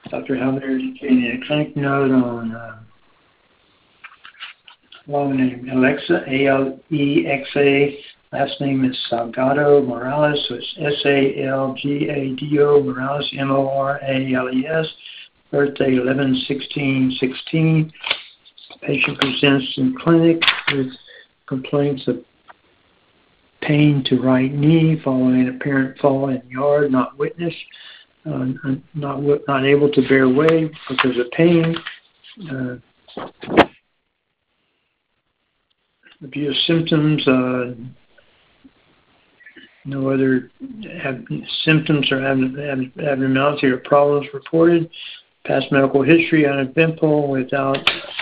Dr. Halbert indicating a clinic note on long name Alexa, Alexa. Last name is Salgado Morales, so it's Salgado Morales, Morales. Birthday 11/16/16. Patient presents in clinic with complaints of pain to right knee following an apparent fall in yard, not witnessed, not able to bear weight because of pain. Abuse symptoms. No other symptoms or abnormality or problems reported. Past medical history uneventful without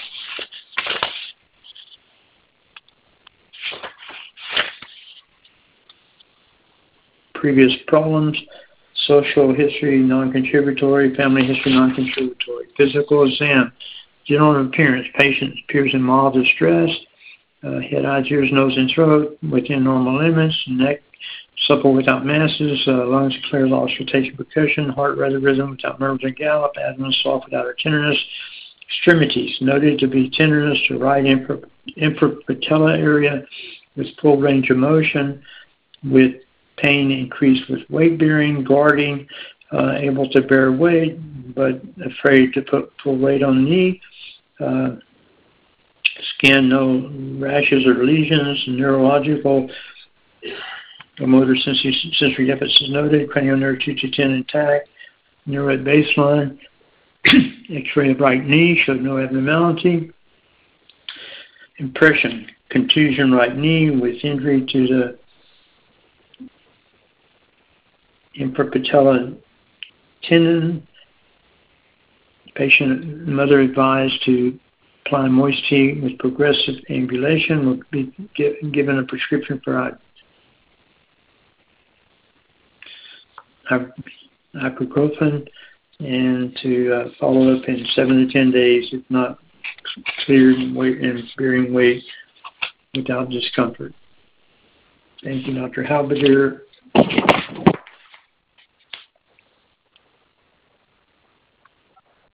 previous problems. Social history non-contributory. Family history non-contributory. Physical exam. General appearance. Patient appears in mild distress. Head, eyes, ears, nose, and throat within normal limits. Neck supple without masses, lungs clear, lost rotation percussion, heart rather rhythm without murmurs and gallop, abdomen soft without or tenderness. Extremities noted to be tenderness to right infrapatella area with full range of motion, with pain increased with weight bearing, guarding, able to bear weight but afraid to put full weight on the knee. Skin, no rashes or lesions. Neurological or motor sensory deficits noted. Cranial nerve 2 to 10 intact. Neuro at baseline. X-ray of right knee showed no abnormality. Impression, contusion right knee with injury to the infrapatellar tendon. Patient mother advised to apply moist tea with progressive ambulation. Will be given a prescription for ibuprofen and to follow up in 7 to 10 days if not cleared and bearing weight without discomfort. Thank you, Dr. Halbert.